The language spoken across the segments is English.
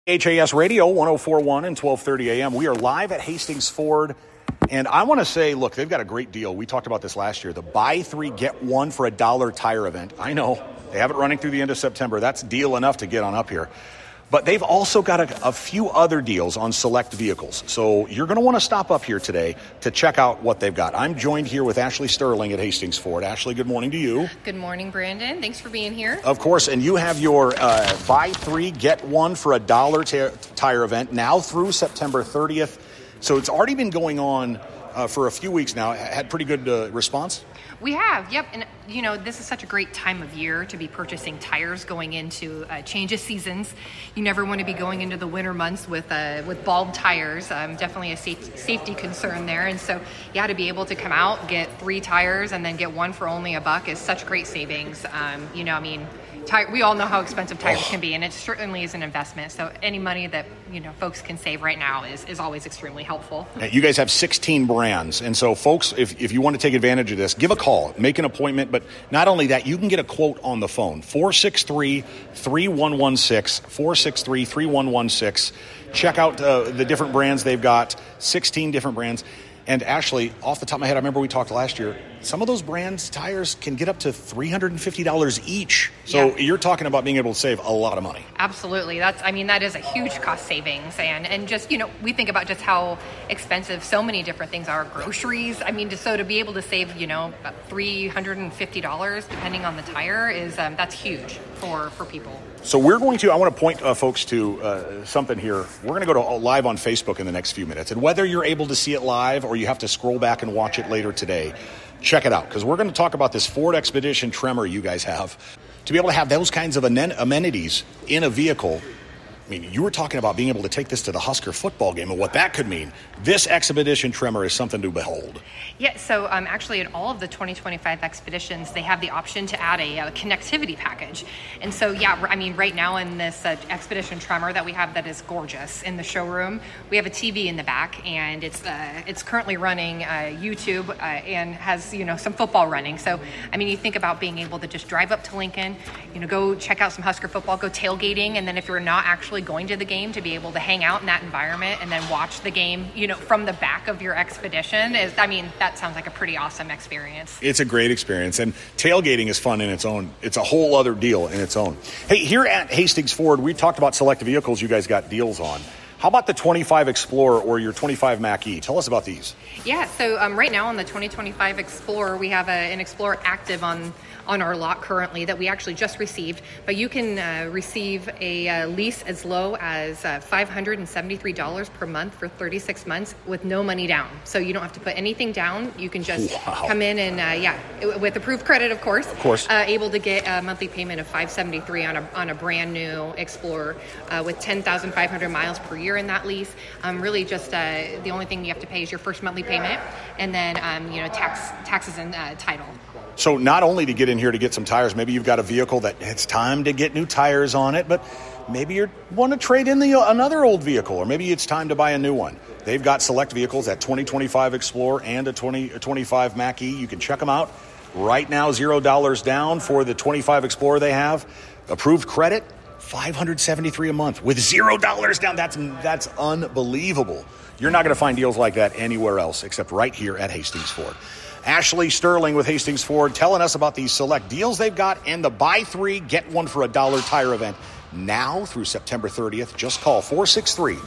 HAS Radio 104.1 and 12:30 a.m. We are live at Hastings Ford. And I want to say, look, they've got a great deal. We talked about this last year. The buy three, get one for $1 tire event. I know they have it running through the end of September. That's deal enough to get on up here. But they've also got a few other deals on select vehicles. So you're going to want to stop up here today to check out what they've got. I'm joined here with Ashley Sterling at Hastings Ford. Ashley, good morning to you. Good morning, Brandon. Thanks for being here. Of course, and you have your buy three, get one for $1 tire event now through September 30th. So it's already been going on for a few weeks now. Had pretty good response? We have, yep. And, you know, this is such a great time of year to be purchasing tires going into change of seasons. You never want to be going into the winter months with bald tires. Definitely a safety concern there. And so, yeah, to be able to come out, get 3 tires, and then get one for only $1 is such great savings. We all know how expensive tires can be, and it certainly is an investment. So any money that, folks can save right now is always extremely helpful. You guys have 16 brands. And so, folks, if you want to take advantage of this, give a call, make an appointment. But not only that, you can get a quote on the phone, 463-3116, 463-3116. Check out the different brands they've got, 16 different brands. And Ashley, off the top of my head, I remember we talked last year, some of those brands' tires can get up to $350 each. So You're talking about being able to save a lot of money. Absolutely. That is a huge cost savings. And just, we think about just how expensive so many different things are. Groceries. To be able to save, about $350 depending on the tire is, that's huge for people. So I want to point folks to something here. We're going to go to live on Facebook in the next few minutes. And whether you're able to see it live or you have to scroll back and watch it later today, check it out, because we're going to talk about this Ford Expedition Tremor you guys have. To be able to have those kinds of amenities in a vehicle, you were talking about being able to take this to the Husker football game and what that could mean. This Expedition Tremor is something to behold. Yeah, so actually in all of the 2025 Expeditions, they have the option to add a connectivity package. And so, right now in this Expedition Tremor that we have that is gorgeous in the showroom, we have a TV in the back, and it's currently running YouTube and has, some football running. So, you think about being able to just drive up to Lincoln, go check out some Husker football, go tailgating, and then if you're not actually going to the game, to be able to hang out in that environment and then watch the game, from the back of your Expedition that sounds like a pretty awesome experience. It's a great experience, and tailgating is fun in its own. It's a whole other deal in its own. Hey, here at Hastings Ford, we talked about select vehicles you guys got deals on. How about the 25 Explorer or your 25 Mach-E? Tell us about these. Yeah, so right now on the 2025 Explorer, we have an Explorer active on our lot currently that we actually just received, but you can receive a lease as low as $573 per month for 36 months with no money down. So you don't have to put anything down. You can just come in and, with approved credit, of course, able to get a monthly payment of $573 on a brand new Explorer with 10,500 miles per year in that lease. Really just the only thing you have to pay is your first monthly payment, and then, taxes and title. So not only to get in here to get some tires, maybe you've got a vehicle that it's time to get new tires on it, but maybe you want to trade in another old vehicle, or maybe it's time to buy a new one. They've got select vehicles at 2025 Explorer and a 25 Mach-E. You can check them out right now. $0 down for the 25 Explorer they have. Approved credit, $573 a month with $0 down. That's unbelievable. You're not going to find deals like that anywhere else except right here at Hastings Ford. Ashley Sterling with Hastings Ford telling us about these select deals they've got and the buy three, get one for $1 tire event now through September 30th. Just call 463-3116,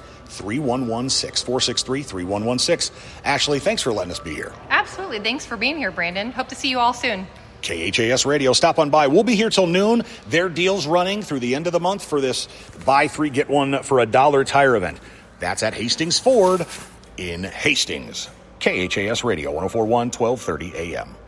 463-3116. Ashley, thanks for letting us be here. Absolutely. Thanks for being here, Brandon. Hope to see you all soon. KHAS Radio. Stop on by. We'll be here till noon. Their deal's running through the end of the month for this buy three, get one for $1 tire event. That's at Hastings Ford in Hastings. KHAS Radio, 104.1, 1230 a.m.